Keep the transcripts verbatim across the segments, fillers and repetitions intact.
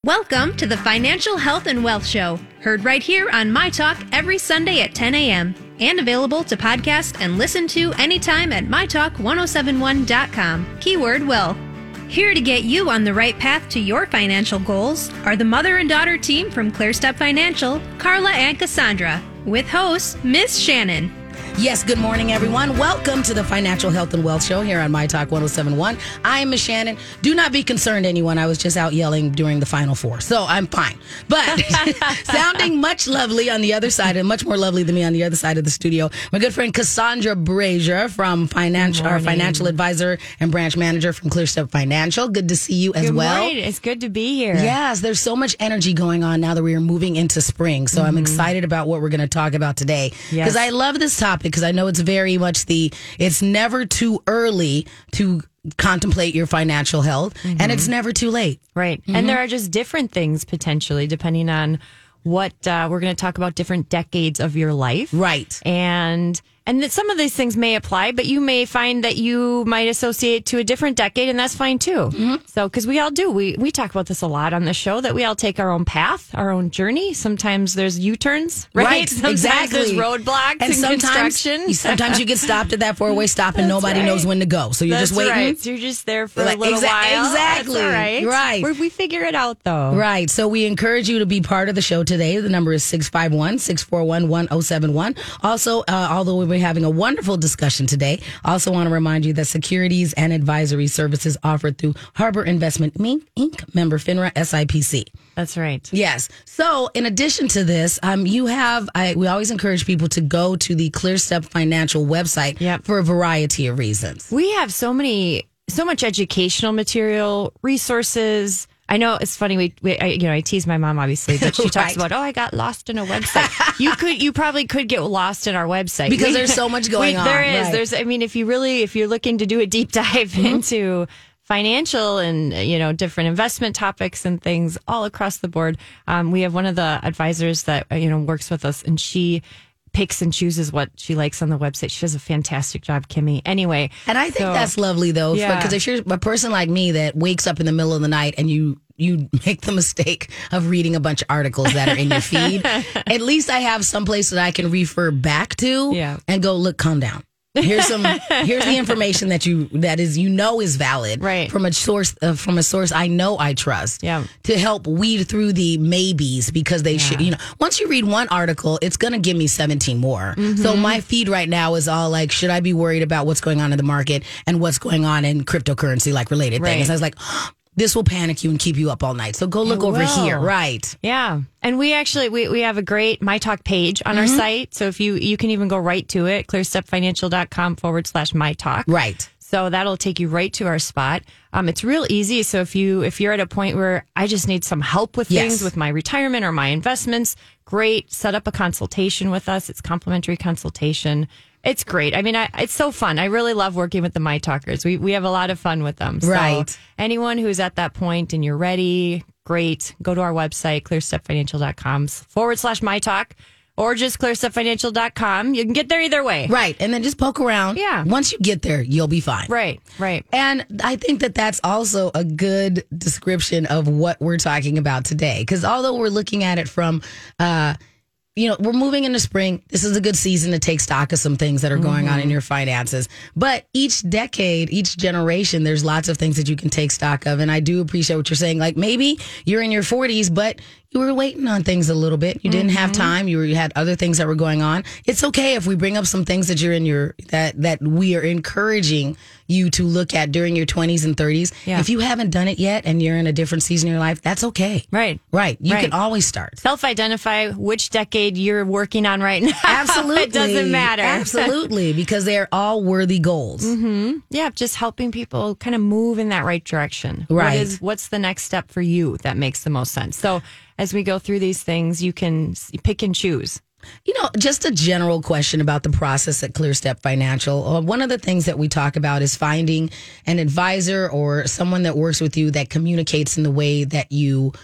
Welcome to the Financial Health and Wealth Show, heard right here on My Talk every Sunday at ten a.m. and available to podcast and listen to anytime at my talk ten seventy-one dot com. Keyword will. Here to get you on the right path to your financial goals are the mother and daughter team from ClearStep Financial, Carla and Cassandra, with host Miss Shannon. Yes, good morning, everyone. Welcome to the Financial Health and Wealth Show here on My Talk ten seventy-one. I am Miss Shannon. Do not be concerned, anyone. I was just out yelling during the Final Four, so I'm fine. But sounding much lovely on the other side, and much more lovely than me on the other side of the studio, my good friend Cassandra Brazier from Financial, our financial advisor and branch manager from ClearStep Financial. Good to see you as good well. Morning. It's good to be here. Yes, there's so much energy going on now that we are moving into spring. So mm-hmm. I'm excited about what we're going to talk about today because yes. I love this topic. Because I know it's very much the, it's never too early to contemplate your financial health, mm-hmm. and it's never too late. Right. Mm-hmm. And there are just different things potentially depending on what uh, we're going to talk about, different decades of your life. Right. And and that some of these things may apply, but you may find that you might associate to a different decade, and that's fine too. Mm-hmm. So, because we all do. We we talk about this a lot on the show, that we all take our own path, our own journey. Sometimes there's U-turns, right? Right, sometimes exactly. there's roadblocks and, and sometimes, construction. Sometimes you get stopped at that four-way stop and nobody right. knows when to go. So you're that's just waiting. Right. So you're just there for like, a little exa- while. Exactly. That's all right. Right. We're, we figure it out, though. Right. So we encourage you to be part of the show today. The number is six five one, six four one, one oh seven one. Also, uh, although we'll be having a wonderful discussion today, also want to remind you that securities and advisory services offered through Harbor Investment Incorporated, member FINRA S I P C. That's right. Yes. So in addition to this, um, you have, I, we always encourage people to go to the ClearStep Financial website yep. for a variety of reasons. We have so many, so much educational material, resources. I know it's funny. We, we I, you know, I tease my mom obviously, but she talks right. about, oh, I got lost in a website. you could, you probably could get lost in our website because we, there's so much going we, on. There is. Right. There's. I mean, if you really, if you're looking to do a deep dive mm-hmm. into financial and, you know, different investment topics and things all across the board, um, we have one of the advisors that you know works with us, and she picks and chooses what she likes on the website. She does a fantastic job, Kimmy. Anyway. And I think so, that's lovely, though, yeah. because if you're a person like me that wakes up in the middle of the night and you you make the mistake of reading a bunch of articles that are in your feed, at least I have some place that I can refer back to yeah. and go, look, calm down. Here's some. Here's the information that you that is you know is valid right. from a source uh, from a source I know I trust. Yeah. To help weed through the maybes because they yeah. should. You know, once you read one article, it's gonna give me seventeen more. Mm-hmm. So my feed right now is all like, should I be worried about what's going on in the market and what's going on in cryptocurrency like related right. things? I was like, this will panic you and keep you up all night. So go look over here. Right. Yeah. And we actually, we, we have a great My Talk page on mm-hmm. our site. So if you, you can even go right to it, clearstepfinancial.com forward slash My Talk. Right. So that'll take you right to our spot. Um, it's real easy. So if you, if you're at a point where I just need some help with yes. things, with my retirement or my investments, great. Set up a consultation with us. It's complimentary consultation. It's great. I mean, I, it's so fun. I really love working with the My Talkers. We we have a lot of fun with them. So right. anyone who's at that point and you're ready, great. Go to our website, clearstepfinancial.com forward slash My Talk, or just clearstepfinancial dot com. You can get there either way. Right. And then just poke around. Yeah. Once you get there, you'll be fine. Right. Right. And I think that that's also a good description of what we're talking about today. Because although we're looking at it from, uh, you know, we're moving into spring. This is a good season to take stock of some things that are going mm-hmm. on in your finances. But each decade, each generation, there's lots of things that you can take stock of. And I do appreciate what you're saying. Like maybe you're in your forties, but you were waiting on things a little bit. You didn't mm-hmm. have time. You, were, you had other things that were going on. It's okay if we bring up some things that you're in your, that, that we are encouraging you to look at during your twenties and thirties. Yeah. If you haven't done it yet and you're in a different season of your life, that's okay. Right. Right. You right. can always start. Self-identify which decade you're working on right now. Absolutely. It doesn't matter. Absolutely. Because they're all worthy goals. Mm-hmm. Yeah. Just helping people kind of move in that right direction. Right. What is, what's the next step for you that makes the most sense? So as we go through these things, you can pick and choose. You know, just a general question about the process at ClearStep Financial. Uh, one of the things that we talk about is finding an advisor or someone that works with you that communicates in the way that you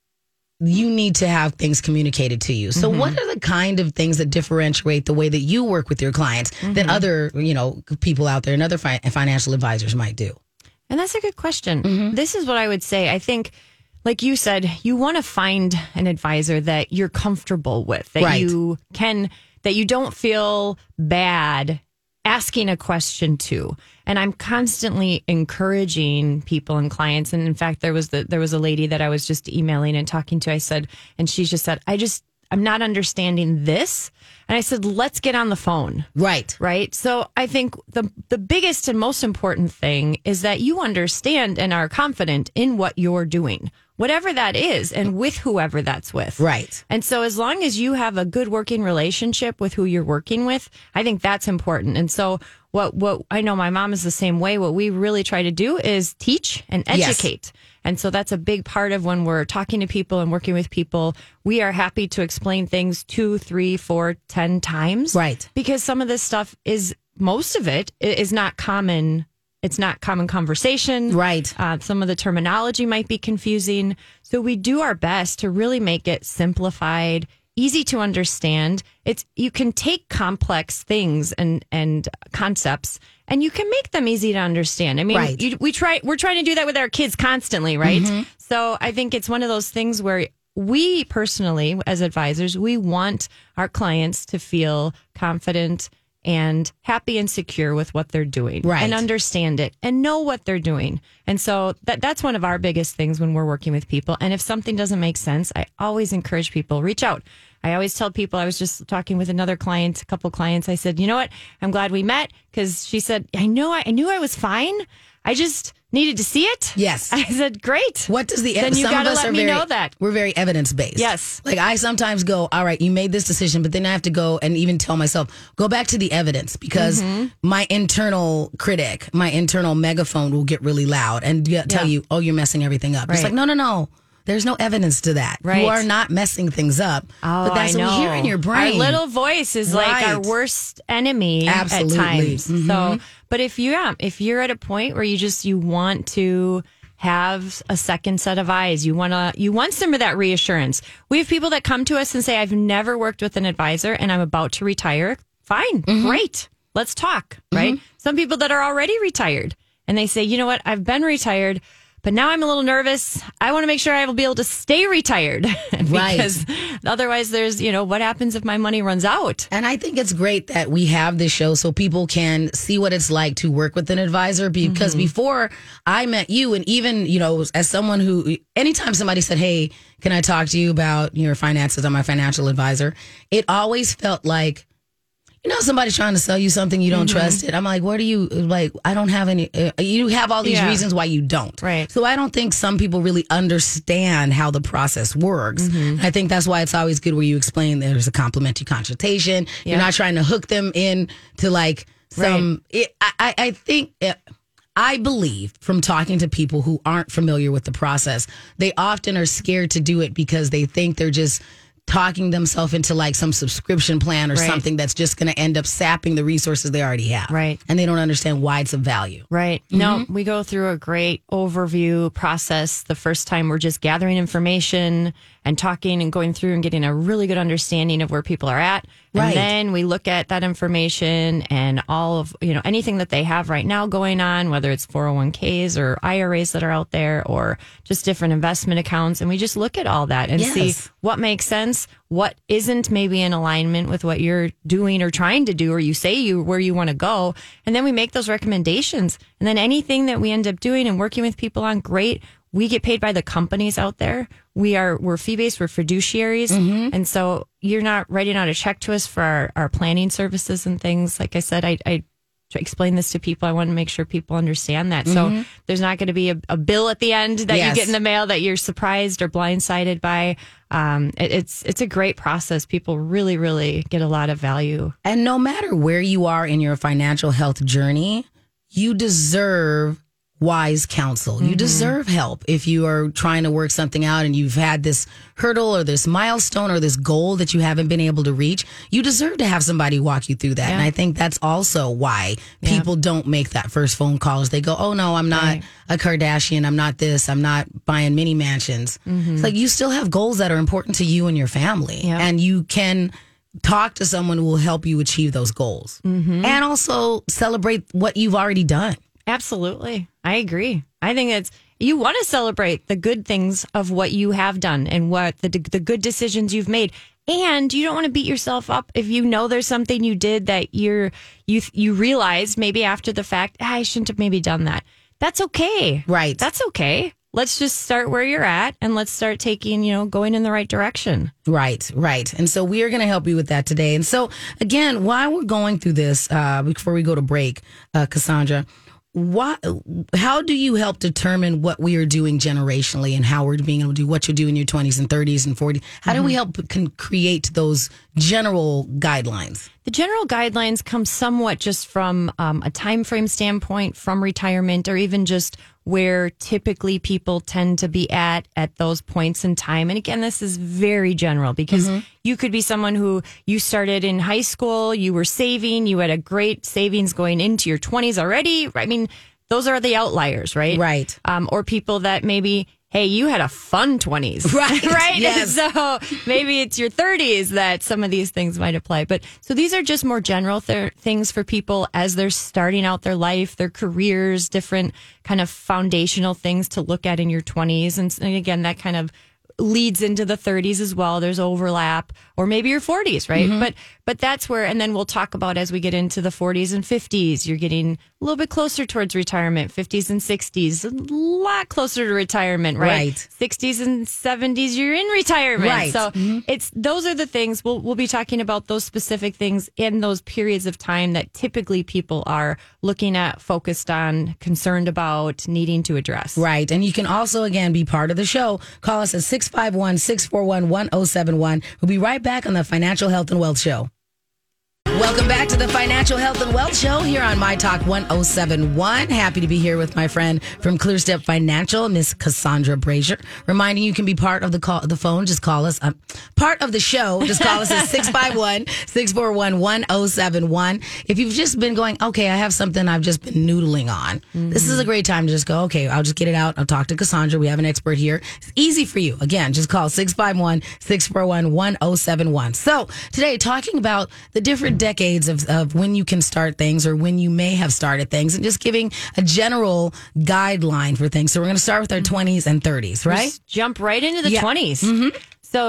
you need to have things communicated to you. So mm-hmm. what are the kind of things that differentiate the way that you work with your clients mm-hmm. that other, you know, people out there and other fi- financial advisors might do? And that's a good question. Mm-hmm. This is what I would say. I think like you said, you want to find an advisor that you're comfortable with, that Right. you can, that you don't feel bad asking a question to. And I'm constantly encouraging people and clients. And in fact, there was the, there was a lady that I was just emailing and talking to. I said, and she just said, I just, I'm not understanding this. And I said, let's get on the phone. Right. Right. So I think the the biggest and most important thing is that you understand and are confident in what you're doing, whatever that is, and with whoever that's with. Right. And so as long as you have a good working relationship with who you're working with, I think that's important. And so what what I know my mom is the same way. What we really try to do is teach and educate. Yes. And so that's a big part of when we're talking to people and working with people. We are happy to explain things two, three, four, ten times. Right. Because some of this stuff is, most of it is not common. It's not common conversation. Right. Uh, some of the terminology might be confusing. So we do our best to really make it simplified, easy to understand. It's, you can take complex things and, and concepts and you can make them easy to understand. I mean, right. you, we try, we're trying to do that with our kids constantly, right? Mm-hmm. So I think it's one of those things where we personally, as advisors, we want our clients to feel confident and happy and secure with what they're doing, right. and understand it and know what they're doing. And so that that's one of our biggest things when we're working with people. And if something doesn't make sense, I always encourage people, reach out. I always tell people, I was just talking with another client, a couple clients. I said, you know what? I'm glad we met, because she said, I know, I, I knew I was fine. I just needed to see it. Yes. I said, great. What does the then you some got to of us let are me very, know that. We're very evidence based. Yes. Like I sometimes go, all right, you made this decision, but then I have to go and even tell myself, go back to the evidence, because mm-hmm. my internal critic, my internal megaphone will get really loud and tell yeah. you, oh, you're messing everything up. Right. It's like, no, no, no. There's no evidence to that. Right. You are not messing things up. Oh, but that's I know. what we hear in your brain. Our little voice is right. like our worst enemy Absolutely. at times. Mm-hmm. So, but if you yeah, if you're at a point where you just you want to have a second set of eyes, you want to you want some of that reassurance. We have people that come to us and say, "I've never worked with an advisor and I'm about to retire." Fine, mm-hmm. great. Let's talk, right? Mm-hmm. Some people that are already retired and they say, "You know what? I've been retired, but now I'm a little nervous. I want to make sure I will be able to stay retired." Because right. otherwise there's, you know, what happens if my money runs out? And I think it's great that we have this show so people can see what it's like to work with an advisor. Because mm-hmm. before I met you, and even, you know, as someone who, anytime somebody said, "Hey, can I talk to you about your finances? I'm my financial advisor," it always felt like, you know, somebody's trying to sell you something, you don't mm-hmm. trust it. I'm like, what do you, like, I don't have any, uh, you have all these yeah. reasons why you don't. Right. So I don't think some people really understand how the process works. Mm-hmm. I think that's why it's always good where you explain there's a complimentary consultation. Yeah. You're not trying to hook them in to like some, right. it, I, I think, it, I believe from talking to people who aren't familiar with the process, they often are scared to do it because they think they're just talking themselves into like some subscription plan or right. something that's just going to end up sapping the resources they already have. Right. And they don't understand why it's of value. Right. Mm-hmm. No, we go through a great overview process. The first time we're just gathering information and talking and going through and getting a really good understanding of where people are at. And right. then we look at that information and all of, you know, anything that they have right now going on, whether it's four oh one k's or I R As that are out there or just different investment accounts. And we just look at all that and yes. see what makes sense, what isn't maybe in alignment with what you're doing or trying to do, or you say you where you want to go. And then we make those recommendations. And then anything that we end up doing and working with people on, great. We get paid by the companies out there. We are, we're fee-based, we're fiduciaries. Mm-hmm. And so you're not writing out a check to us for our, our planning services and things. Like I said, I, I explain this to people. I want to make sure people understand that. Mm-hmm. So there's not going to be a, a bill at the end that yes. you get in the mail that you're surprised or blindsided by. Um, it, it's, it's a great process. People really, really get a lot of value. And no matter where you are in your financial health journey, you deserve wise counsel. You mm-hmm. deserve help if you are trying to work something out and you've had this hurdle or this milestone or this goal that you haven't been able to reach. You deserve to have somebody walk you through that. Yeah. And I think that's also why yeah. people don't make that first phone call is they go, "Oh no, I'm not right. a Kardashian. I'm not this. I'm not buying mini mansions." Mm-hmm. It's like you still have goals that are important to you and your family. Yeah. And you can talk to someone who will help you achieve those goals mm-hmm. and also celebrate what you've already done. Absolutely. I agree. I think it's You want to celebrate the good things of what you have done and what the the good decisions you've made. And you don't want to beat yourself up if you know there's something you did that you're you you realize maybe after the fact, ah, I shouldn't have maybe done that. That's okay. Right. That's okay. Let's just start where you're at and let's start taking, you know, going in the right direction. Right, right. And so we are going to help you with that today. And so, again, while we're going through this, uh, before we go to break, uh, Cassandra, What, how do you help determine what we are doing generationally and how we're being able to do what you do in your twenties and thirties and forties? How do we help can create those general guidelines? The general guidelines come somewhat just from um, a time frame standpoint, from retirement, or even just where typically people tend to be at at those points in time. And again, this is very general because mm-hmm. you could be someone who you started in high school, you were saving, you had a great savings going into your twenties already. I mean, those are the outliers, right? Right. Um, or people that maybe, hey, you had a fun twenties. Right. Right. Yes. So maybe it's your thirties that some of these things might apply. But so these are just more general th- things for people as they're starting out their life, their careers, different kind of foundational things to look at in your twenties. And, and again, that kind of leads into the thirties as well. There's overlap, or maybe your forties, right? Mm-hmm. But but that's where, and then we'll talk about as we get into the forties and fifties, you're getting a little bit closer towards retirement. fifties and sixties, a lot closer to retirement, right? Right. sixties and seventies, you're in retirement. Right. So mm-hmm. it's those are the things we'll we'll be talking about, those specific things in those periods of time that typically people are looking at, focused on, concerned about, needing to address. Right. And you can also, again, be part of the show. Call us at six five one, six four one, one oh seven one. We'll be right back on the Financial Health and Wealth Show. Welcome back to the Financial Health and Wealth Show here on My Talk one oh seven one. Happy to be here with my friend from ClearStep Financial, Miss Cassandra Brazier. Reminding you can be part of the call, the phone. Just call us. Um, part of the show. Just call us at six five one, six four one, one oh seven one. If you've just been going, okay, I have something I've just been noodling on. Mm-hmm. This is a great time to just go, okay, I'll just get it out. I'll talk to Cassandra. We have an expert here. It's easy for you. Again, just call six five one, six four one, one oh seven one. So today, talking about the different decades of, of when you can start things or when you may have started things, and just giving a general guideline for things. So we're going to start with our twenties and thirties, right? Just jump right into the yeah. twenties. Mm-hmm.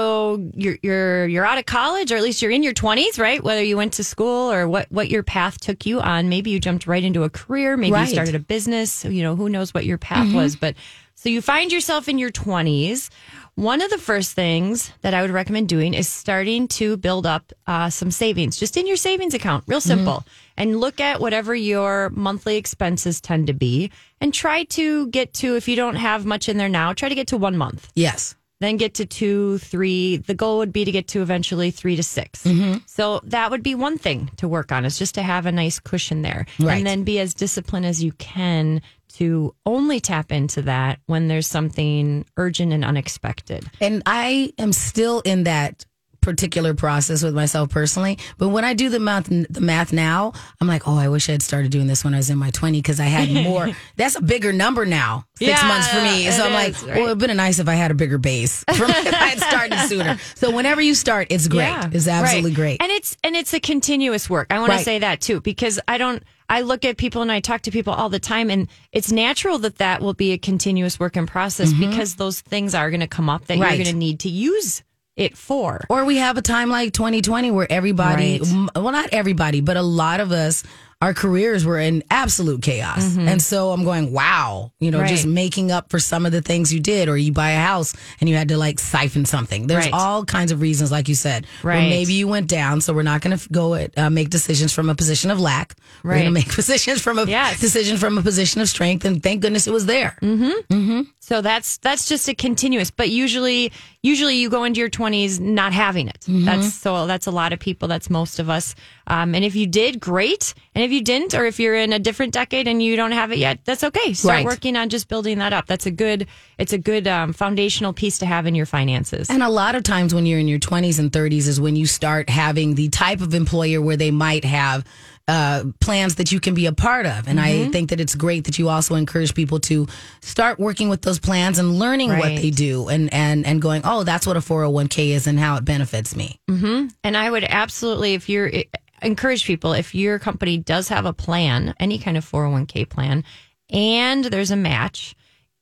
So you're you're you're out of college, or at least you're in your twenties, right? Whether you went to school or what, what your path took you on. Maybe you jumped right into a career. Maybe right. you started a business. You know, who knows what your path mm-hmm. was. But so you find yourself in your twenties. One of the first things that I would recommend doing is starting to build up uh, some savings, just in your savings account, real simple. Mm-hmm. And look at whatever your monthly expenses tend to be and try to get to, if you don't have much in there now, try to get to one month. Yes. Then get to two, three. The goal would be to get to eventually three to six. Mm-hmm. So that would be one thing to work on, is just to have a nice cushion there. Right. And then be as disciplined as you can to only tap into that when there's something urgent and unexpected. And I am still in that particular process with myself personally. But when I do the math, the math now, I'm like, oh, I wish I had started doing this when I was in my twenties because I had more. That's a bigger number now. Six yeah, months for me. So I'm like, is, right? Well, it'd been nice if I had a bigger base for me, if I had started sooner. So whenever you start, it's great. Yeah, it's absolutely right. great. And it's and it's a continuous work. I want right. to say that too, because I don't. I look at people and I talk to people all the time, and it's natural that that will be a continuous work in process mm-hmm. because those things are going to come up that right. you're going to need to use it for. Or we have a time like twenty twenty where everybody, right. well, not everybody, but a lot of us, our careers were in absolute chaos. Mm-hmm. And so I'm going, wow, you know, right. just making up for some of the things you did, or you buy a house and you had to like siphon something. There's right. all kinds of reasons, like you said, right. where maybe you went down. So we're not going to go at, uh, make decisions from a position of lack. We're right. going to make decisions from a yes. decision from a position of strength. And thank goodness it was there. Mm-hmm. Mm-hmm. So that's that's just a continuous, but usually usually you go into your twenties not having it. Mm-hmm. That's so that's a lot of people. That's most of us. Um, and if you did, great. And if you didn't, or if you're in a different decade and you don't have it yet, that's okay. Start right. working on just building that up. That's a good. It's a good um, foundational piece to have in your finances. And a lot of times when you're in your twenties and thirties is when you start having the type of employer where they might have Uh, plans that you can be a part of. And mm-hmm. I think that it's great that you also encourage people to start working with those plans and learning right. what they do and, and, and going, oh, that's what a four oh one k is and how it benefits me. Mm-hmm. And I would absolutely, if you're, encourage people, if your company does have a plan, any kind of four oh one k plan, and there's a match,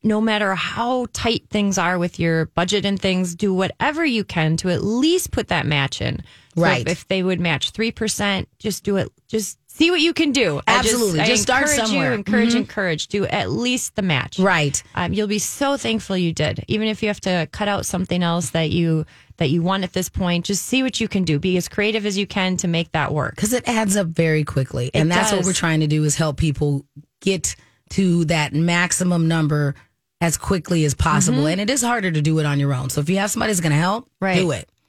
no matter how tight things are with your budget and things, do whatever you can to at least put that match in. So Right. If, if they would match three percent, just do it. Just see what you can do. Absolutely. I just, Just I start encourage somewhere. You, encourage, Mhm. encourage. Do at least the match. Right. Um, you'll be so thankful you did. Even if you have to cut out something else that you that you want at this point, just see what you can do. Be as creative as you can to make that work. Because it adds up very quickly. And It that's what does. we're trying to do is help people get to that maximum number as quickly as possible. And it is harder to do it on your own. So if you have somebody that's going to help, Right. do it.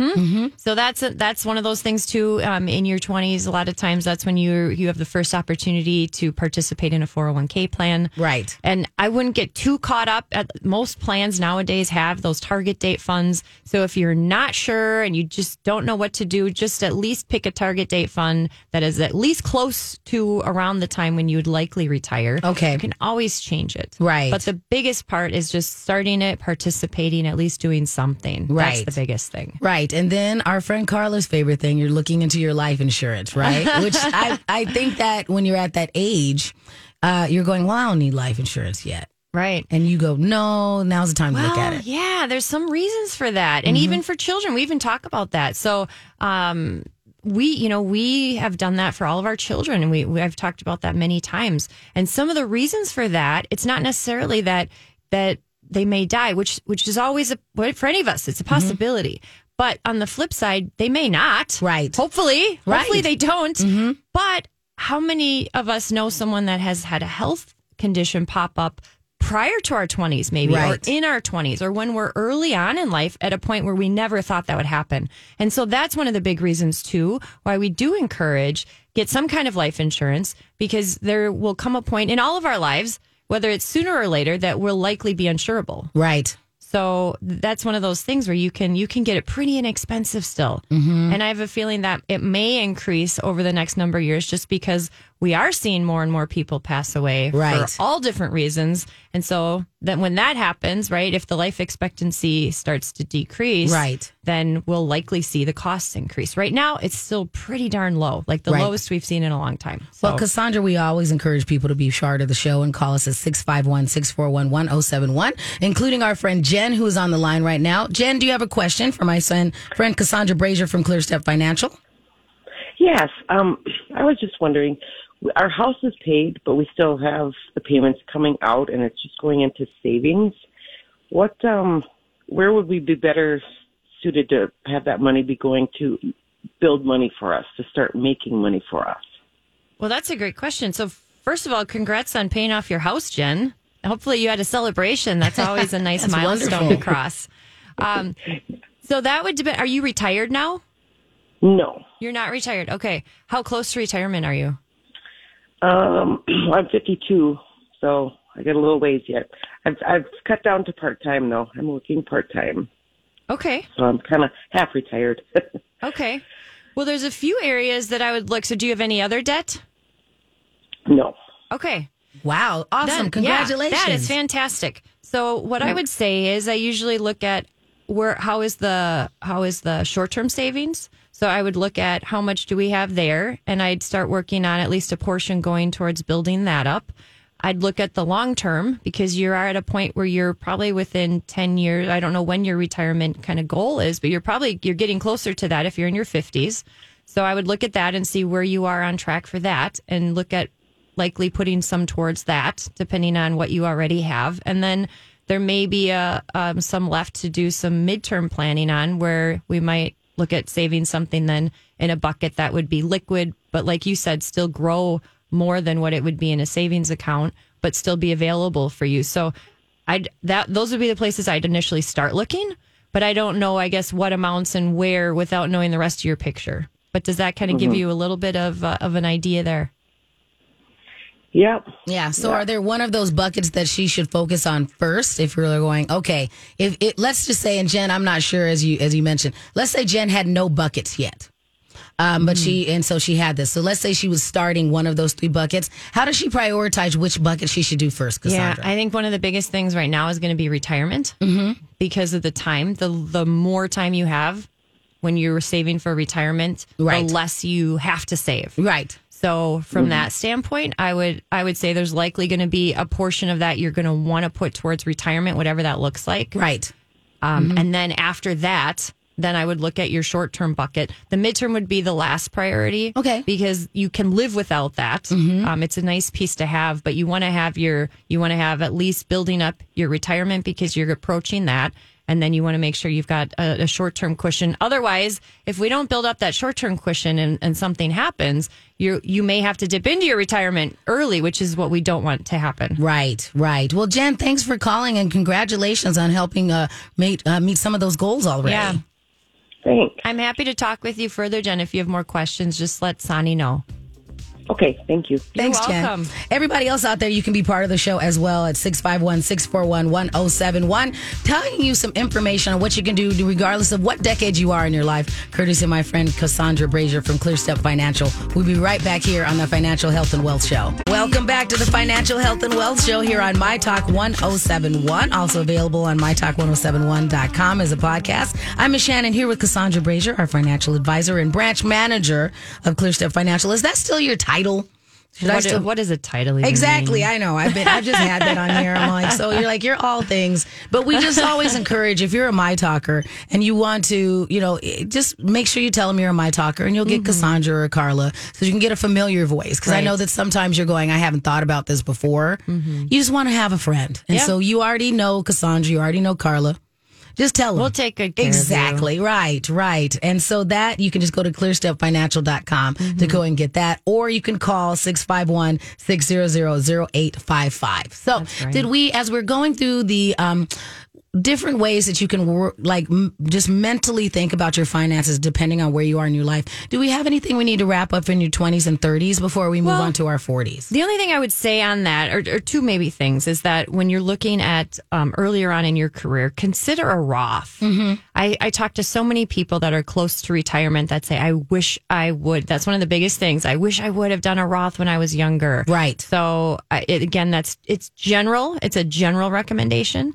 So that's a, that's one of those things too. Um, in your twenties, a lot of times that's when you you have the first opportunity to participate in a four oh one k plan. Right. And I wouldn't get too caught up. At most plans nowadays have those target date funds. So if you're not sure and you just don't know what to do, just at least pick a target date fund that is at least close to around the time when you would likely retire. Okay. You can always change it. Right. But the biggest part is just starting it, participating, at least doing something. Right. That's the biggest thing. Right. And then our friend Carla's favorite thing, you're looking into your life insurance, right? Which I, I think that when you're at that age, uh, you're going, well, I don't need life insurance yet. Right. And you go, no, now's the time to look at it. Yeah, there's some reasons for that. And even for children, we even talk about that. So, um, we, you know, we have done that for all of our children, and we, we I've talked about that many times. And some of the reasons for that, it's not necessarily that that they may die, which which is always a for any of us, it's a possibility. But on the flip side, they may not. Right. Hopefully, Right. hopefully they don't. But how many of us know someone that has had a health condition pop up prior to our twenties, maybe, Right. or in our twenties, or when we're early on in life at a point where we never thought that would happen? And so that's one of the big reasons, too, why we do encourage get some kind of life insurance, because there will come a point in all of our lives, whether it's sooner or later, that we'll likely be insurable. Right. So that's one of those things where you can you can get it pretty inexpensive still. And I have a feeling that it may increase over the next number of years, just because we are seeing more and more people pass away Right. for all different reasons. And so that when that happens, right, if the life expectancy starts to decrease, Right. then we'll likely see the costs increase. Right now, it's still pretty darn low, like the Right. lowest we've seen in a long time. So, Well, Cassandra, we always encourage people to be short of the show and call us at six five one, six four one, one oh seven one, including our friend Jen, who is on the line right now. Jen, do you have a question for my son, friend Cassandra Brazier from ClearStep Financial? Yes. Um, I was just wondering, our house is paid, but we still have the payments coming out, and it's just going into savings. What, um, where would we be better suited to have that money be going to build money for us, to start making money for us? well, that's a great question. So first of all, congrats on paying off your house, Jen. Hopefully you had a celebration. That's always a nice That's milestone wonderful. to cross. Um, so that would depend. Are you retired now? No. You're not retired. Okay. How close to retirement are you? Um, I'm fifty-two, so I got a little ways yet. I've, I've cut down to part-time, though. I'm working part-time, Okay. so I'm kind of half retired. Okay. Well, there's a few areas that I would look. So do you have any other debt? No. Okay. Wow. Awesome. Then- Congratulations. Yeah, that is fantastic. So what I would say is I usually look at where how is the how is the short-term savings? So I would look at how much do we have there, and I'd start working on at least a portion going towards building that up. I'd look at the long term, because you are at a point where you're probably within ten years. I don't know when your retirement kind of goal is, but you're probably you're getting closer to that if you're in your fifties. So I would look at that and see where you are on track for that, and look at likely putting some towards that, depending on what you already have. And then there may be a, um, some left to do some midterm planning on, where we might look at saving something then in a bucket that would be liquid, but like you said, still grow more than what it would be in a savings account, but still be available for you. So I'd that those would be the places I'd initially start looking, but I don't know, I guess, what amounts and where without knowing the rest of your picture. But does that kind of give you a little bit of uh, of an idea there? Yep. Yeah. So are there one of those buckets that she should focus on first if you're going, okay, if it, let's just say, and Jen, I'm not sure as you, as you mentioned, let's say Jen had no buckets yet. Um, but she, and so she had this. So let's say she was starting one of those three buckets. How does she prioritize which bucket she should do first, Cassandra? Yeah, I think one of the biggest things right now is going to be retirement, mm-hmm. because of the time. The the more time you have when you're saving for retirement, Right. the less you have to save. Right. So from mm-hmm. that standpoint, I would I would say there's likely going to be a portion of that you're going to want to put towards retirement, whatever that looks like. Right. Um, mm-hmm. And then after that, then I would look at your short-term bucket. The midterm would be the last priority. Okay. Because you can live without that. Mm-hmm. Um, it's a nice piece to have, but you want to have your, you want to have at least building up your retirement because you're approaching that. And then you want to make sure you've got a, a short-term cushion. Otherwise, if we don't build up that short-term cushion and, and something happens, you you may have to dip into your retirement early, which is what we don't want to happen. Right, right. Well, Jen, thanks for calling and congratulations on helping uh, meet, uh, meet some of those goals already. Yeah. Thanks. I'm happy to talk with you further, Jen. If you have more questions, just let Sonny know. Okay, thank you. Thanks, You're welcome. Jen. Everybody else out there, you can be part of the show as well at six five one, six four one, one oh seven one. Telling you some information on what you can do regardless of what decade you are in your life, courtesy of my friend Cassandra Brazier from ClearStep Financial. We'll be right back here on the Financial Health and Wealth Show. Welcome back to the Financial Health and Wealth Show here on My Talk one oh seven one. Also available on my talk one oh seven one dot com as a podcast. I'm Miss Shannon here with Cassandra Brazier, our financial advisor and branch manager of ClearStep Financial. Is that still your title? Should What, I still, what is a title? even exactly. mean? I know. I've been. I've just had that on here. I'm like, so you're like, you're all things. But we just always encourage, if you're a My Talker and you want to, you know, just make sure you tell them you're a My Talker, and you'll get mm-hmm. Cassandra or Carla, so you can get a familiar voice. Because right. I know that sometimes you're going, I haven't thought about this before. Mm-hmm. You just want to have a friend, and yeah. so you already know Cassandra, you already know Carla. Just tell them. We'll take good care Exactly. of you. Right, right. And so that you can just go to clear step financial dot com mm-hmm. to go and get that. Or you can call six five one, six hundred, oh eight five five. So right. did we, as we're going through the um, different ways that you can work, like m- just mentally think about your finances depending on where you are in your life, do we have anything we need to wrap up in your twenties and thirties before we move well, on to our forties? The only thing I would say on that, or, or two maybe things, is that when you're looking at um, earlier on in your career, consider a Roth. Mm-hmm. I, I talk to so many people that are close to retirement that say, I wish I would. That's one of the biggest things. I wish I would have done a Roth when I was younger. Right. So uh, it, again, that's it's general. It's a general recommendation.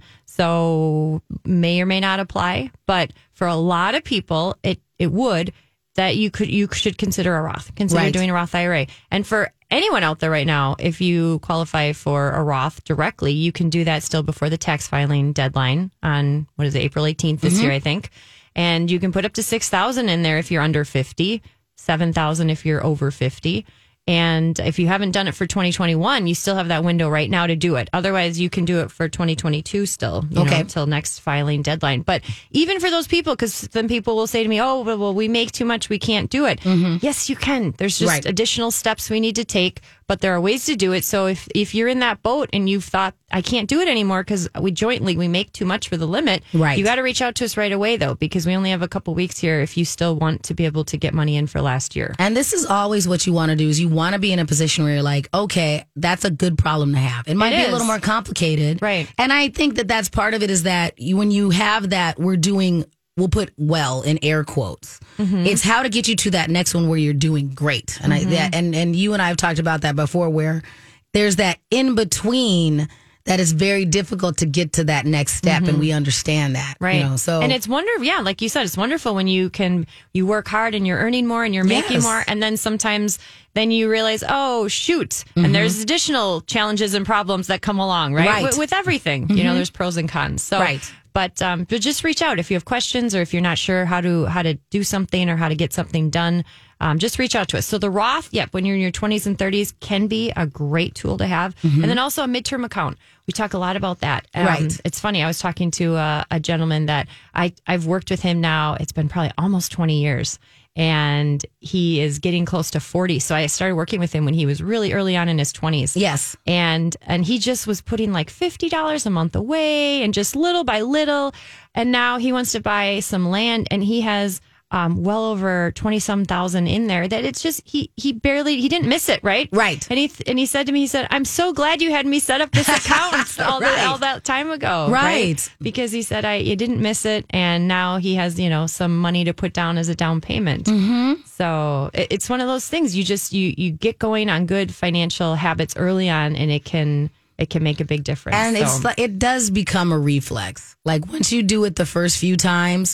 So may or may not apply, but for a lot of people, it, it would, that you could, you should consider a Roth, consider right. doing a Roth I R A. And for anyone out there right now, if you qualify for a Roth directly, you can do that still before the tax filing deadline on, what is it, April eighteenth this mm-hmm. year, I think. And you can put up to six thousand in there if you're under fifty, seven thousand if you're over fifty. And if you haven't done it for twenty twenty-one, you still have that window right now to do it. Otherwise, you can do it for twenty twenty-two still, you okay. know, until next filing deadline. But even for those people, because then people will say to me, oh, well, we make too much, we can't do it. Mm-hmm. Yes, you can. There's just right. additional steps we need to take, but there are ways to do it. So if, if you're in that boat and you've thought, I can't do it anymore because we jointly, we make too much for the limit, right. you got to reach out to us right away, though, because we only have a couple weeks here if you still want to be able to get money in for last year. And this is always what you want to do, is you want to be in a position where you're like, okay, that's a good problem to have. It might it be is. a little more complicated. Right. And I think that that's part of it, is that you, when you have that, we're doing, we'll put well in air quotes. Mm-hmm. It's how to get you to that next one where you're doing great. And mm-hmm. I that, and, and you and I have talked about that before, where there's that in between that is very difficult to get to that next step, mm-hmm. and we understand that, right? You know, so and it's wonderful, yeah, like you said, it's wonderful when you can you work hard and you're earning more and you're making yes. more, and then sometimes then you realize, oh shoot, mm-hmm. and there's additional challenges and problems that come along, right? right. With, with everything, mm-hmm. you know, there's pros and cons. So, right. But um, but just reach out if you have questions, or if you're not sure how to how to do something or how to get something done. Um, just reach out to us. So the Roth, yep, when you're in your twenties and thirties, can be a great tool to have. Mm-hmm. And then also a midterm account. We talk a lot about that. Um, right. It's funny. I was talking to a, a gentleman that I, I've worked with him now. It's been probably almost twenty years. And he is getting close to forty. So I started working with him when he was really early on in his twenties. Yes. And and he just was putting like fifty dollars a month away, and just little by little. And now he wants to buy some land, and he has um, well over twenty some thousand in there, that it's just, he, he barely, he didn't miss it. Right. Right. And he, and he said to me, he said, I'm so glad you had me set up this account all, right. the, all that time ago. Right. right. Because he said, I, you didn't miss it. And now he has, you know, some money to put down as a down payment. Mm-hmm. So it, it's one of those things. You just, you, you get going on good financial habits early on, and it can, it can make a big difference. And so. it's like, it does become a reflex. Like once you do it the first few times,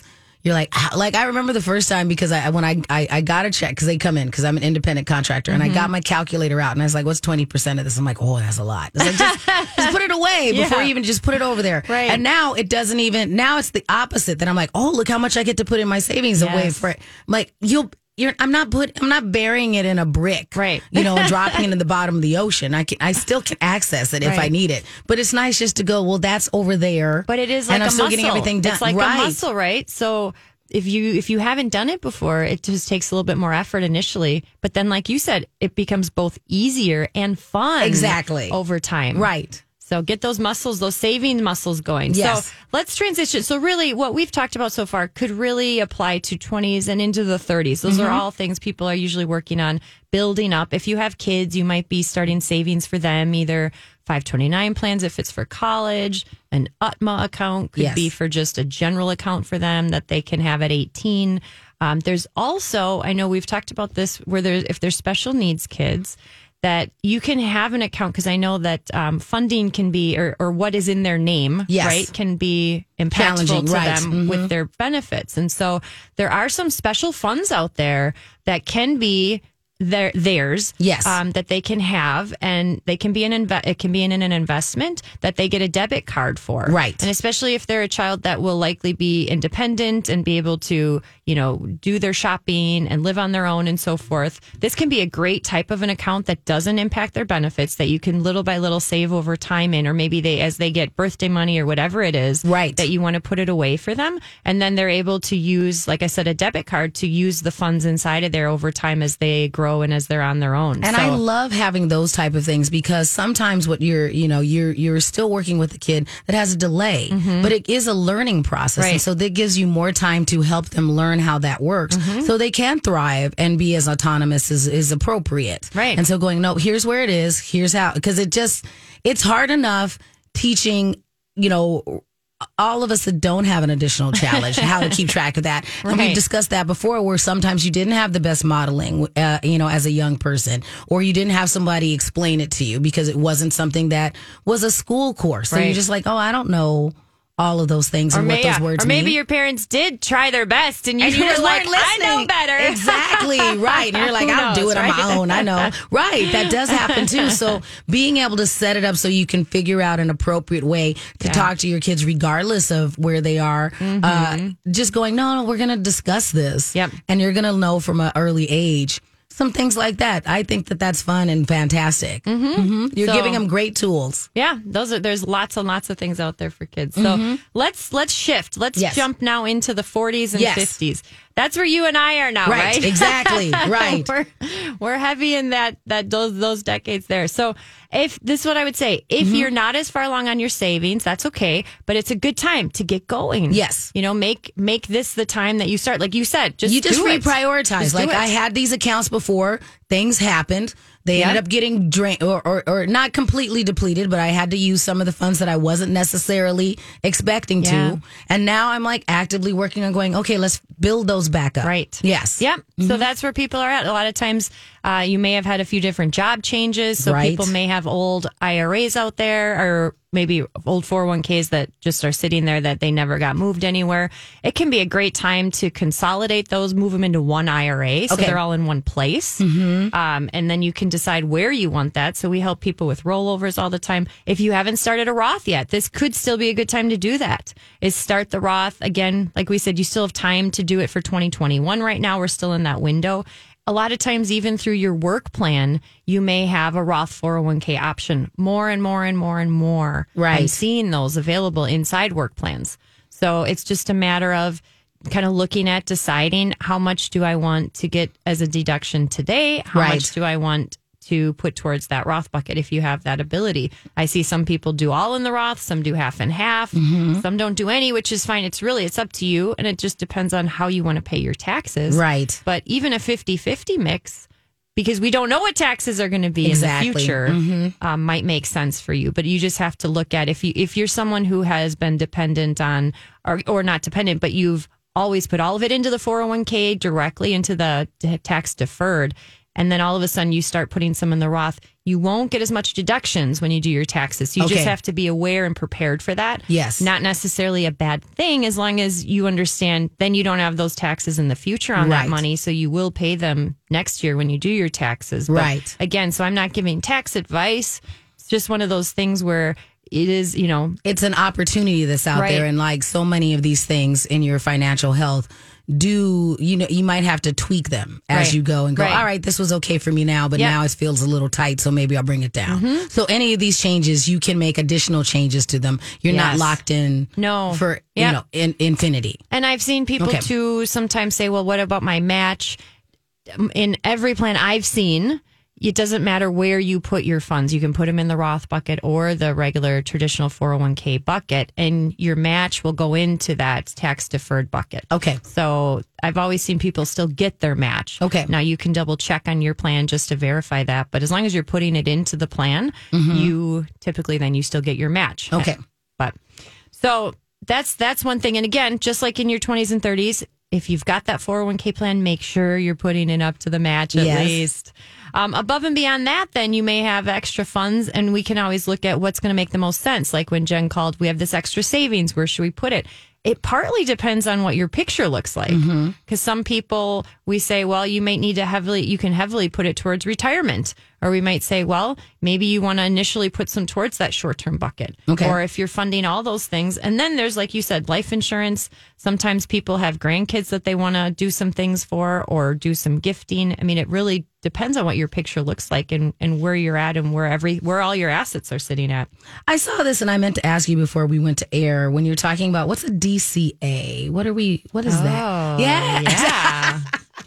you're like, how? Like I remember the first time because I when I I, I got a check because they come in because I'm an independent contractor and Mm-hmm. I got my calculator out and I was like, what's twenty percent of this? I'm like, oh, that's a lot. It's like, just, just put it away before Yeah. you even just put it over there. Right. And now it doesn't even. Now it's the opposite. That I'm like, oh, look how much I get to put in my savings away Yes. for it. I'm like you'll. You're, I'm not put. I'm not burying it in a brick, Right. You know, and dropping it in the bottom of the ocean. I can. I still can access it if I Right. need it. But it's nice just to go. Well, that's over there. But it is like and I'm a still muscle. getting everything done. It's like right. a muscle, right? So if you if you haven't done it before, it just takes a little bit more effort initially. But then, like you said, it becomes both easier and fun Exactly. over time. Right. So get those muscles, those saving muscles going. Yes. So let's transition. So really what we've talked about so far could really apply to twenties and into the thirties. Those Mm-hmm. are all things people are usually working on building up. If you have kids, you might be starting savings for them, either five twenty-nine plans if it's for college, an U T M A account could Yes. be for just a general account for them that they can have at eighteen. Um, there's also, I know we've talked about this, where there's, if there's special needs kids, that you can have an account, because I know that um, funding can be, or, or what is in their name, Yes. right, can be impactful Challenging, to right. them Mhm. with their benefits. And so there are some special funds out there that can be their theirs, Yes. um, that they can have, and they can be an inve- it can be in an investment that they get a debit card for, Right. And especially if they're a child that will likely be independent and be able to, you know, do their shopping and live on their own and so forth. This can be a great type of an account that doesn't impact their benefits, that you can little by little save over time in, or maybe they, as they get birthday money or whatever it is, Right. that you want to put it away for them. And then they're able to use, like I said, a debit card to use the funds inside of there over time as they grow and as they're on their own. And So- I love having those type of things because sometimes what you're, you know, you're you're still working with a kid that has a delay, but it is a learning process, Right. and so that gives you more time to help them learn how that works, so they can thrive and be as autonomous as is appropriate. Right. And so going, no, here's where it is, here's how, because it just it's hard enough teaching, you know, all of us that don't have an additional challenge, how to keep track of that. And Right. we've discussed that before, where sometimes you didn't have the best modeling, uh, you know, as a young person, or you didn't have somebody explain it to you because it wasn't something that was a school course. So Right. you're just like, oh, I don't know all of those things and Or, what may- those words or maybe mean. your parents did try their best and you, And you were just like, weren't I know listening. better. Exactly, right. And you're like, Who I'll do knows, it on right? my own. I know. Right. That does happen too. So being able to set it up so you can figure out an appropriate way to Yeah. talk to your kids regardless of where they are. Uh, just going, no, no, we're going to discuss this. Yep. And you're going to know from an early age. Some things like that. I think that that's fun and fantastic. Mm-hmm. You're So- giving them great tools. Yeah, those are there's lots and lots of things out there for kids. So let's let's shift. Let's Yes. jump now into the forties and Yes. fifties. That's where you and I are now, Right, right? exactly, right. we're, we're heavy in that that those those decades there. So if this is what I would say, if Mm-hmm. you're not as far along on your savings, that's okay, but it's a good time to get going. Yes. You know, make make this the time that you start. Like you said, just you just do it. reprioritize. Just do Like it. I had these accounts before, things happened. They Yeah. ended up getting drained or, or, or not completely depleted, but I had to use some of the funds that I wasn't necessarily expecting Yeah. to. And now I'm like actively working on going, okay, let's build those back up. Right. Yes. Yep. Mm-hmm. So that's where people are at. A lot of times, uh, you may have had a few different job changes. So Right. people may have old I R As out there, or maybe old four oh one k's that just are sitting there that they never got moved anywhere. It can be a great time to consolidate those, move them into one I R A, so Okay. they're all in one place. Mm-hmm. Um, and then you can decide where you want that. So we help people with rollovers all the time. If you haven't started a Roth yet, this could still be a good time to do that. Is start the Roth again. Like we said, you still have time to do it for twenty twenty-one. Right now, we're still in that window. A lot of times, even through your work plan, you may have a Roth four oh one k option. More and more and more and more. Right. I'm seeing those available inside work plans. So it's just a matter of kind of looking at deciding how much do I want to get as a deduction today? How Right. much do I want to put towards that Roth bucket if you have that ability? I see some people do all in the Roth, some do half and half, Mm-hmm. some don't do any, which is fine. It's really, it's up to you. And it just depends on how you want to pay your taxes. Right. But even a fifty-fifty mix, because we don't know what taxes are going to be Exactly. in the future, um, might make sense for you. But you just have to look at if you if you're someone who has been dependent on, or or not dependent, but you've always put all of it into the four oh one k directly into the t- tax deferred. and then all of a sudden you start putting some in the Roth, you won't get as much deductions when you do your taxes. You Okay. just have to be aware and prepared for that. Yes. Not necessarily a bad thing as long as you understand then you don't have those taxes in the future on Right. that money. So you will pay them next year when you do your taxes. But Right. again, so I'm not giving tax advice. It's just one of those things where it is, you know, It's an opportunity that's out Right. there, and like so many of these things in your financial health, do you know you might have to tweak them as Right. you go and go, Right. all right, this was okay for me now, but Yep. now it feels a little tight, so maybe I'll bring it down. So any of these changes, you can make additional changes to them. You're not Yes. locked in No. for you Yep. know in infinity. And I've seen people Okay. too sometimes say, well, what about my match? In every plan I've seen, it doesn't matter where you put your funds. You can put them in the Roth bucket or the regular traditional four oh one k bucket, and your match will go into that tax deferred bucket. Okay. So I've always seen people still get their match. Okay. Now you can double check on your plan just to verify that. But as long as you're putting it into the plan, you typically then you still get your match. Okay. But so that's that's one thing. And again, just like in your twenties and thirties, if you've got that four oh one k plan, make sure you're putting it up to the match at Yes. least. Um, above and beyond that, then you may have extra funds, and we can always look at what's going to make the most sense. Like when Jen called, we have this extra savings. Where should we put it? It partly depends on what your picture looks like. Because some people, we say, well, you might need to heavily, you can heavily put it towards retirement. Or we might say, well, maybe you want to initially put some towards that short-term bucket. Okay. Or if you're funding all those things. And then there's, like you said, life insurance. Sometimes people have grandkids that they want to do some things for or do some gifting. I mean, it really depends on what your picture looks like and, and where you're at and where every where all your assets are sitting at. I saw this and I meant to ask you before we went to air when you're talking about what's a D C A? What are we, what is that? Yeah. Yeah.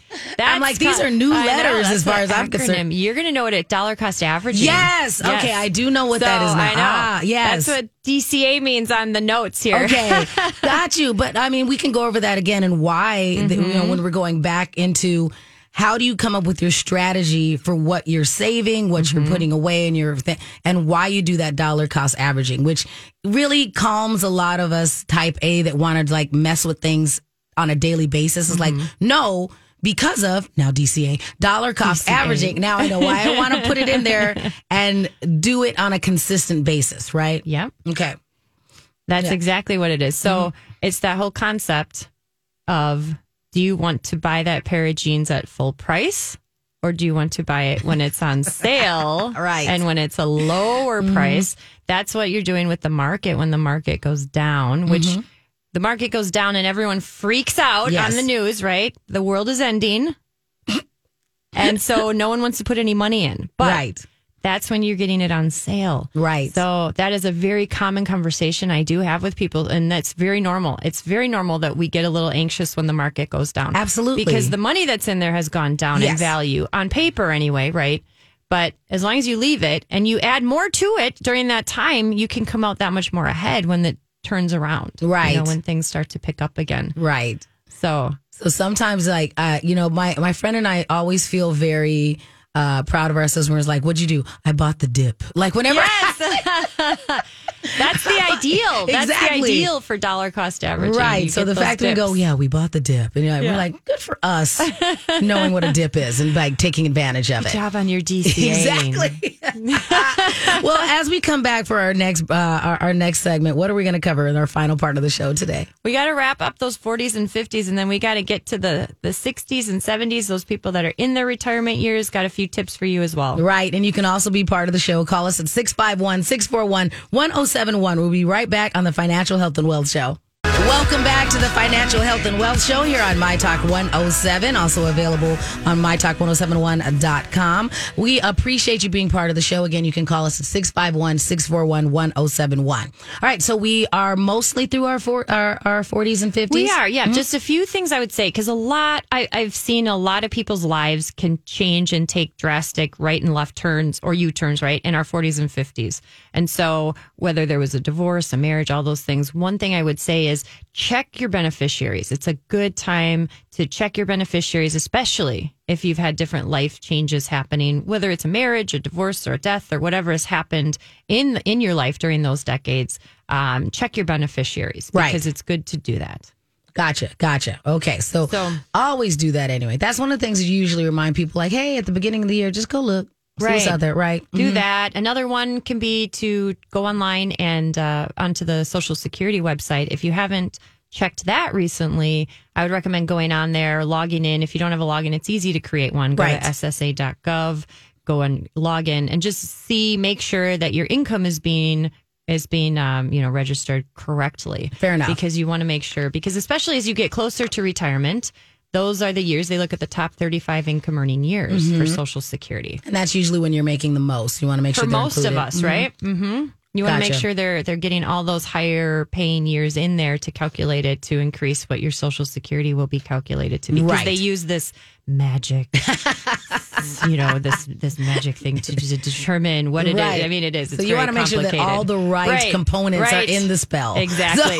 I'm like, these are new I know, letters that's as far the as I'm acronym. concerned. You're going to know it at dollar cost averaging. Yes. Okay. I do know what So, that is now. I know. Ah, yes. That's what D C A means on the notes here. Okay, got you. But I mean, we can go over that again and why, Mm-hmm. the, you know, when we're going back into how do you come up with your strategy for what you're saving, what Mm-hmm. you're putting away in your thing, and why you do that dollar cost averaging, which really calms a lot of us type A that want to like mess with things on a daily basis. It's Mm-hmm. like, no, because of now D C A, dollar cost D C A. averaging. Now I know why I want to put it in there and do it on a consistent basis, right? Yep. Okay. That's Yeah. exactly what it is. So Mm-hmm. it's that whole concept of, do you want to buy that pair of jeans at full price, or do you want to buy it when it's on sale? Right. And when it's a lower price? That's what you're doing with the market when the market goes down, which the market goes down and everyone freaks out Yes. on the news, right? The world is ending. And so no one wants to put any money in. But Right. that's when you're getting it on sale. Right. So that is a very common conversation I do have with people, and that's very normal. It's very normal that we get a little anxious when the market goes down. Absolutely. Because the money that's in there has gone down in Yes. value on paper anyway, right? But as long as you leave it and you add more to it during that time, you can come out that much more ahead when it turns around. Right. You know, when things start to pick up again. Right. So So sometimes, like, uh, you know, my, my friend and I always feel very uh, proud of ourselves when it's like, what'd you do? I bought the dip. Like, whenever. yes. That's the ideal. That's Exactly. the ideal for dollar cost averaging. Right. You So get the those fact that we go, dips. yeah, we bought the dip. And you're like, Yeah. we're like, good for us knowing what a dip is and like taking advantage of Good it. job on your D C A. Exactly. Well, as we come back for our next uh, our, our next segment, what are we going to cover in our final part of the show today? We got to wrap up those forties and fifties, and then we got to get to the, the sixties and seventies. Those people that are in their retirement years, got a few tips for you as well. Right. And you can also be part of the show. Call us at six five one, six four one, one oh seven one. We'll be right back on the Financial Health and Wealth Show. Welcome back to the Financial Health and Wealth Show here on My Talk one oh seven, also available on my talk one oh seven one dot com. We appreciate you being part of the show. Again, you can call us at six five one, six four one, one oh seven one. All right, so we are mostly through our four, our, our forties and fifties. We are, yeah. Just a few things I would say, because a lot, I, I've seen a lot of people's lives can change and take drastic right and left turns or U-turns, right, in our forties and fifties. And so whether there was a divorce, a marriage, all those things, one thing I would say is check your beneficiaries. It's a good time to check your beneficiaries, especially if you've had different life changes happening, whether it's a marriage, a divorce, or a death, or whatever has happened in in your life during those decades. Um, check your beneficiaries Right. because it's good to do that. Gotcha. Gotcha. Okay. So, So- always do that anyway. That's one of the things you usually remind people like, hey, at the beginning of the year, just go look. See what's Right. out there, right? Do Mhm. that. Another one can be to go online and uh, onto the Social Security website. If you haven't checked that recently, I would recommend going on there, logging in. If you don't have a login, it's easy to create one. Go Right. to S S A dot gov, go and log in, and just see, make sure that your income is being is being um, you know registered correctly. Fair enough. Because you want to make sure, because especially as you get closer to retirement, those are the years they look at the top thirty-five income earning years for Social Security. And that's usually when you're making the most. You want to make For sure they're most of included. us, right? Mm-hmm. You want to make Gotcha. sure they're they're getting all those higher paying years in there to calculate it to increase what your Social Security will be calculated to, because Right. they use this magic, you know, this this magic thing to, to determine what it is. Right. I mean, it is. It's So you want to make sure that all the right, Right. components Right. are in the spell. Exactly. So-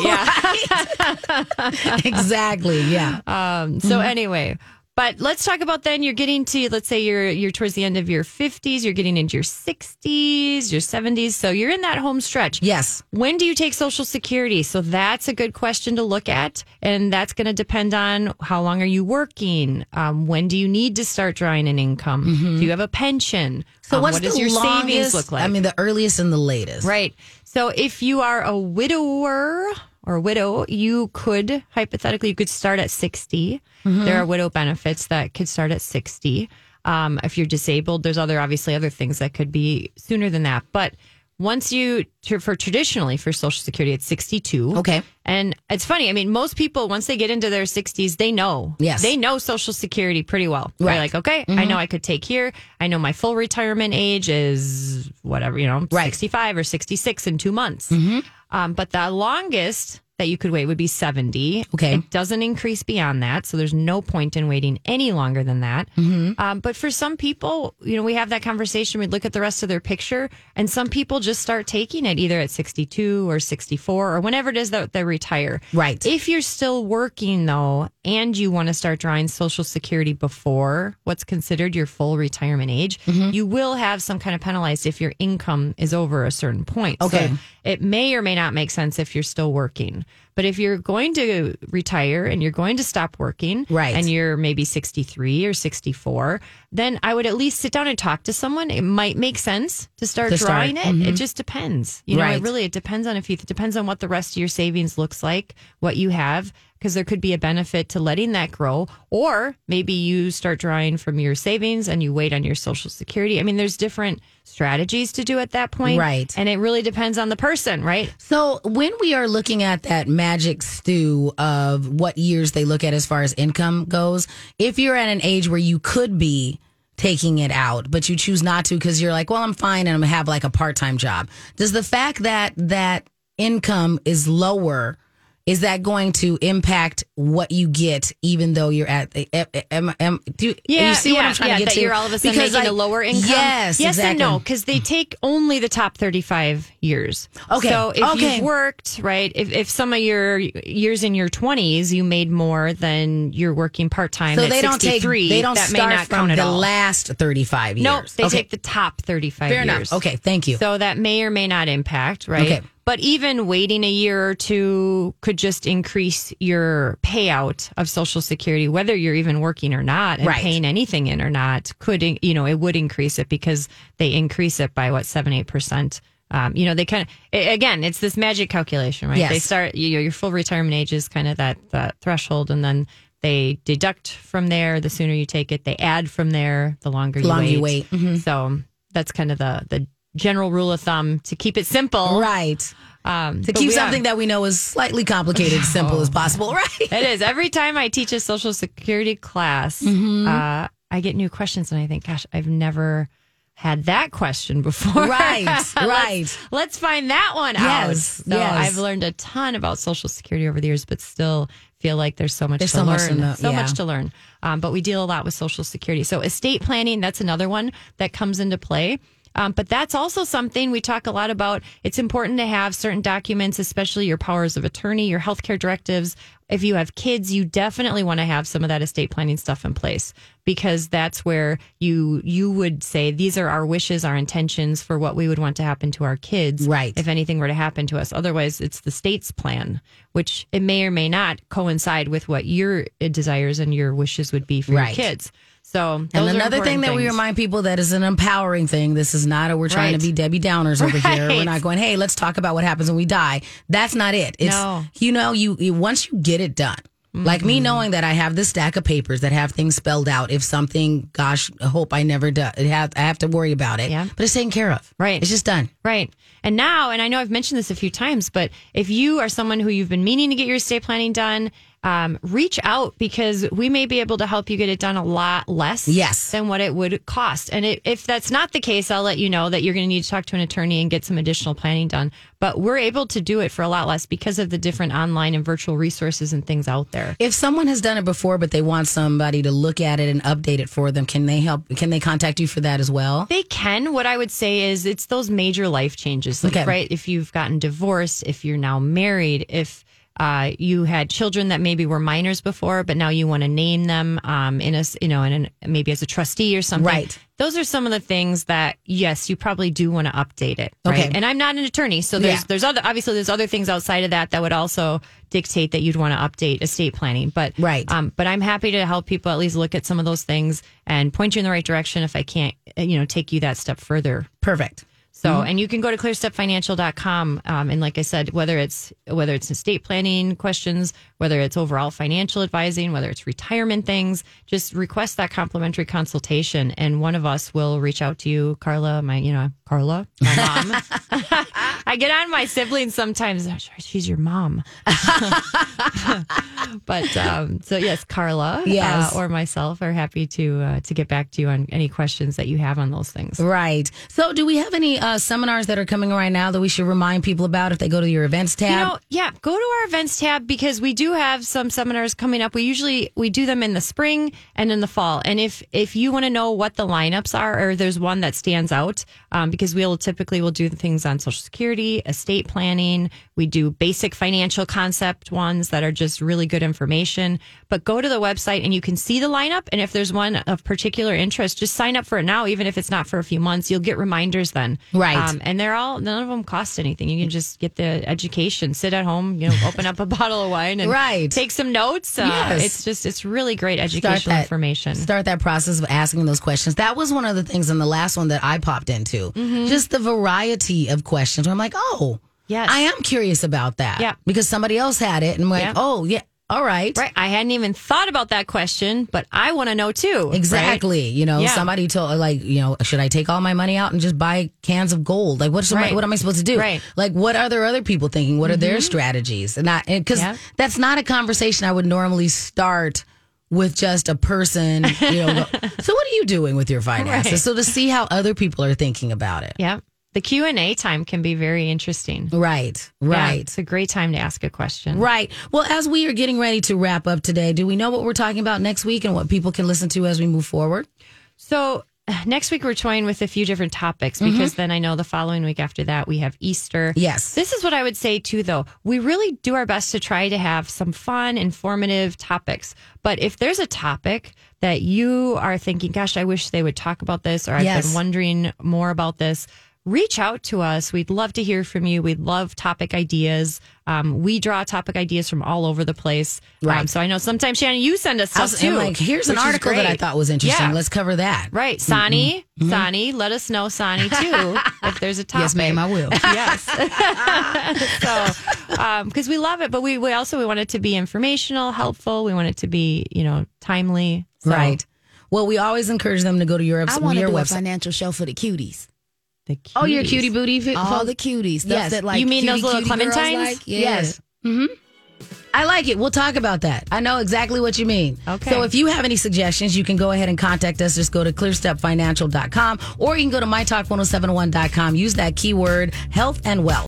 Yeah. exactly. Yeah. Um, so anyway, but let's talk about then you're getting to, let's say you're you're towards the end of your fifties, you're getting into your sixties, your seventies. So you're in that home stretch. Yes. When do you take Social Security? So that's a good question to look at. And that's going to depend on how long are you working? Um, when do you need to start drawing an income? Do you have a pension? So Um, what's what does the your longest, savings look like? I mean, the earliest and the latest. Right. So if you are a widower or a widow, you could hypothetically you could start at sixty. There are widow benefits that could start at sixty. Um, if you're disabled, there's other obviously other things that could be sooner than that. But once you for traditionally for Social Security, it's sixty-two. Okay. And it's funny. I mean, most people once they get into their sixties, they know. Yes. They know Social Security pretty well. Right. They're like, okay, I know I could take here. I know my full retirement age is whatever, you know, Right. sixty-five or sixty-six in two months. Um, but the longest that you could wait would be seventy. Okay. It doesn't increase beyond that. So there's no point in waiting any longer than that. Um, but for some people, you know, we have that conversation. We look at the rest of their picture, and some people just start taking it either at sixty-two or sixty-four or whenever it is that they retire. Right. If you're still working, though, and you want to start drawing Social Security before what's considered your full retirement age, you will have some kind of penalized if your income is over a certain point. Okay. So it may or may not make sense if you're still working. But if you're going to retire and you're going to stop working, Right. and you're maybe sixty-three or sixty-four, then I would at least sit down and talk to someone. It might make sense to start To start. drawing it. It just depends. You know, Right. it really it depends on if you it depends on what the rest of your savings looks like, what you have, because there could be a benefit to letting that grow, or maybe you start drawing from your savings and you wait on your Social Security. I mean, there's different strategies to do at that point, Right. And it really depends on the person, right? So when we are looking at that magic stew of what years they look at as far as income goes, if you're at an age where you could be taking it out, but you choose not to because you're like, well, I'm fine and I'm gonna have like a part-time job. Does the fact that that income is lower, is that going to impact what you get, even though you're at? Am, am, do you, you see what I'm trying yeah, to get that to? you're all of a sudden Because, making like, a lower income. Yes, yes exactly. and no, because they take only the top thirty-five years. Okay, so if okay. you've worked, right, if, if some of your years in your twenties you made more than you're working part time, So at they don't take. sixty-three, They don't that may start not from count at the all. last thirty-five years. No, they Okay. take the top thirty-five Fair years. enough. Okay, thank you. So that may or may not impact, right? Okay. But even waiting a year or two could just increase your payout of Social Security, whether you're even working or not and Right. paying anything in or not, could, you know, it would increase it because they increase it by what, seven, eight percent. Um, you know, they kind of, again, it's this magic calculation, right? Yes. They start, you know, your full retirement age is kind of that, that threshold, and then they deduct from there. The sooner you take it, they add from there, the longer you longer wait. you wait. Mhm. So that's kind of the, the general rule of thumb to keep it simple. Right. Um, To but keep we- something that we know is slightly complicated as simple as possible, right? It is. Every time I teach a Social Security class, Mm-hmm. uh, I get new questions, and I think, gosh, I've never had that question before. Right, Let's- right. Let's, find that one Yes, out. So yes. I've learned a ton about Social Security over the years, but still feel like there's so much There's to so learn. much to know, so yeah. much to learn. Um, but we deal a lot with Social Security. So estate planning, that's another one that comes into play. Um, but that's also something we talk a lot about. It's important to have certain documents, especially your powers of attorney, your healthcare directives, if you have kids, you definitely want to have some of that estate planning stuff in place, because that's where you you would say these are our wishes, our intentions for what we would want to happen to our kids, right? If anything were to happen to us. Otherwise, it's the state's plan, which it may or may not coincide with what your desires and your wishes would be for right. your kids. So, and another thing that things. we remind people that is an empowering thing. This is not a we're trying right. to be Debbie Downers over right. here. We're not going, hey, let's talk about what happens when we die. That's not it. It's no. you know, you, you once you get it done. Mm-hmm. Like me knowing that I have this stack of papers that have things spelled out. If something, gosh, I hope I never do, I have, I have to worry about it. Yeah. But it's taken care of. Right. It's just done. Right. And now, and I know I've mentioned this a few times, but if you are someone who you've been meaning to get your estate planning done, um, reach out, because we may be able to help you get it done a lot less yes. than what it would cost. And it, if that's not the case, I'll let you know that you're going to need to talk to an attorney and get some additional planning done. But we're able to do it for a lot less because of the different online and virtual resources and things out there. If someone has done it before, but they want somebody to look at it and update it for them, can they help? Can they contact you for that as well? They can. What I would say is it's those major life changes, like, okay. right? If you've gotten divorced, if you're now married, if uh, you had children that maybe were minors before, but now you want to name them um, in a, you know, in an, maybe as a trustee or something. Right. Those are some of the things that, yes, you probably do want to update it. Right? Okay. And I'm not an attorney, so there's Yeah. there's other obviously there's other things outside of that that would also dictate that you'd want to update estate planning. But right. Um, but I'm happy to help people at least look at some of those things and point you in the right direction if I can't, you know, take you that step further. Perfect. So, Mm-hmm. and you can go to clear step financial dot com. Um, and like I said, whether it's whether it's estate planning questions, whether it's overall financial advising, whether it's retirement things, just request that complimentary consultation, and one of us will reach out to you. Carla, my, you know, Carla, my mom. I get on my siblings sometimes. She's your mom. But um, so yes, Carla, yes. uh, or myself are happy to uh, to get back to you on any questions that you have on those things. Right. So, do we have any uh, seminars that are coming right now that we should remind people about if they go to your events tab? You know, yeah, go to our events tab, because we do have some seminars coming up. We usually we do them in the spring and in the fall. And if if you want to know what the lineups are, or there's one that stands out, um, because we'll typically will do the things on Social Security, estate planning. We do basic financial concept ones that are just really good information. But go to the website and you can see the lineup. And if there's one of particular interest, just sign up for it now, even if it's not for a few months. You'll get reminders then. Right. Um, and they're all, none of them cost anything. You can just get the education, sit at home, you know, open up a bottle of wine and right. take some notes. Uh, yes. It's just, it's really great educational that, information. Start that process of asking those questions. That was one of the things in the last one that I popped into. Mm-hmm. Just the variety of questions. Where I'm like, oh, yes. I am curious about that. Yeah. Because somebody else had it. And I'm like, yeah. oh, yeah. All right. Right. I hadn't even thought about that question, but I want to know too. Exactly. Right? You know, yeah. somebody told, like, you know, should I take all my money out and just buy cans of gold? Like, what's right. what am I supposed to do? Right. Like, what are there other people thinking? What are mm-hmm. their strategies? And I, because yeah. that's not a conversation I would normally start with just a person, you know. Go, so what are you doing with your finances? Right. So to see how other people are thinking about it. Yeah. The Q and A time can be very interesting. Right, right. Yeah, it's a great time to ask a question. Right. Well, as we are getting ready to wrap up today, do we know what we're talking about next week and what people can listen to as we move forward? So next week we're toying with a few different topics, because mm-hmm. then I know the following week after that we have Easter. Yes. This is what I would say too, though. We really do our best to try to have some fun, informative topics. But if there's a topic that you are thinking, gosh, I wish they would talk about this, or I've yes. been wondering more about this, reach out to us. We'd love to hear from you. We'd love topic ideas. Um, we draw topic ideas from all over the place. Right. Um, so I know sometimes, Shannon, you send us stuff was, too. Like, here's an article that I thought was interesting. Yeah. Let's cover that. Right. Sani, mm-hmm. Sani, let us know, Sani, too, if there's a topic. Yes, ma'am, I will. Yes. So, um, because we love it, but we, we also, we want it to be informational, helpful. We want it to be, you know, timely. So. Right. Well, we always encourage them to go to your, I want to your do website. a financial show for the cuties. The cuties. Oh, your cutie booty. F- All the cuties. Stuff yes. that like you mean cutie, those little cutie girls clementines? Like? Yeah. Yes. Mm-hmm. I like it. We'll talk about that. I know exactly what you mean. Okay. So if you have any suggestions, you can go ahead and contact us. Just go to clear step financial dot com, or you can go to my talk ten seventy-one dot com. Use that keyword health and wealth.